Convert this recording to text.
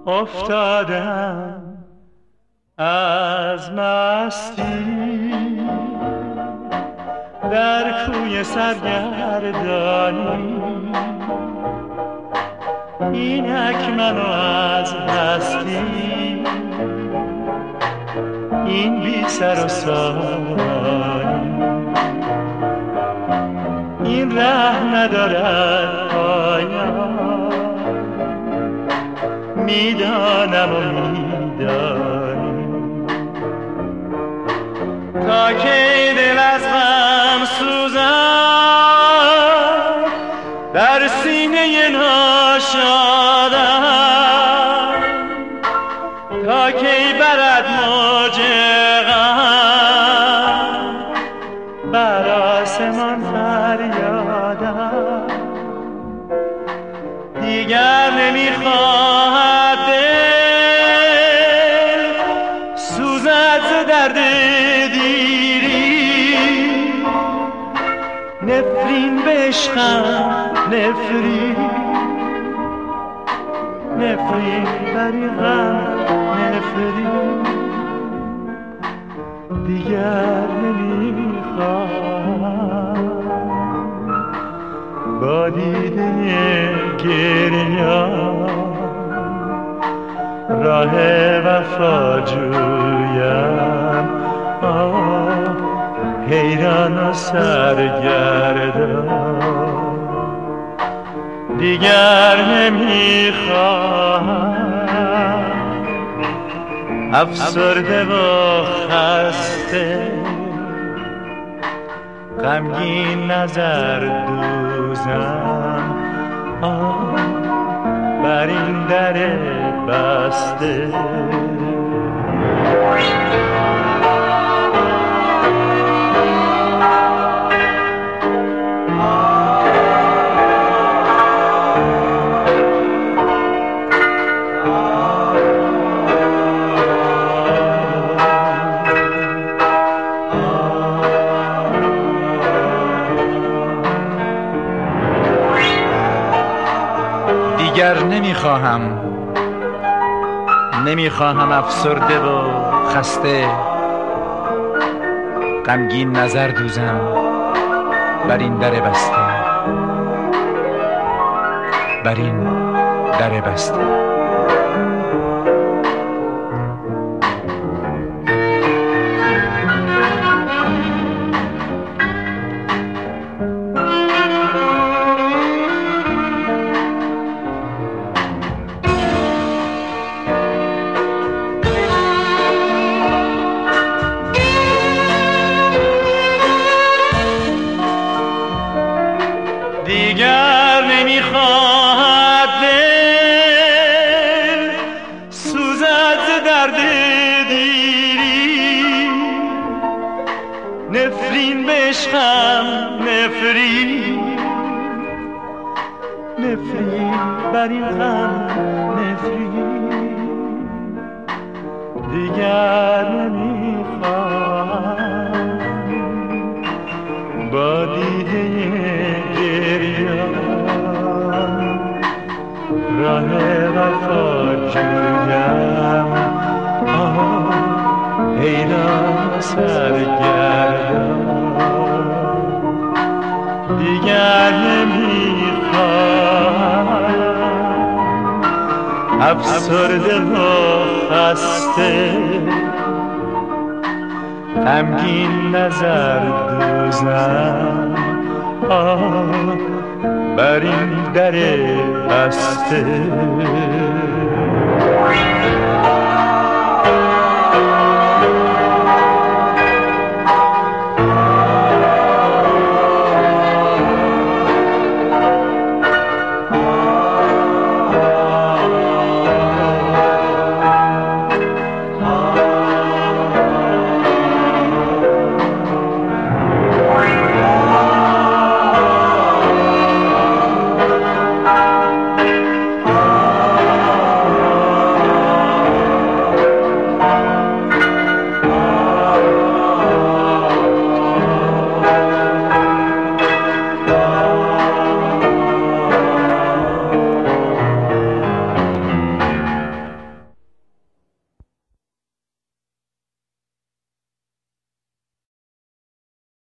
افتادم از مستی در کوی سرگردانی، اینک منو از هستی، این بی سر و سامانی، این ره ندارد پایان، میدانم و میدانی. تا کی دل از غم سوزم در سینه ناشادم، تا کی برد موج غم بر آسمان فریادم. دیگر نمیخواهد دل سوزد ز درد دیری، نفرین به عشقم نفرین، نفرین بری غم نفرین. دیگر نمیخواهم با دیده گریان راه وفا جویم، حیران و سرگردان. دیگر نمیخواهم افسرده و خسته غمگین نظر دوزم بر این در بسته. دیگر نمیخواهم افسرده و خسته غمگین نظر دوزم بر این در بسته، بر این در بسته. دیگر نمیخواهد دل سوزد ز درد دیری، نفرین به عشقم نفرین، نفرین بر این غم نفرین. دیگر نمیخواهم با دیده راه وفا جویم، حیران سرگردان. دیگر نمیخواهم افسرده و خسته غمگین نظر دوزم بر این در بسته.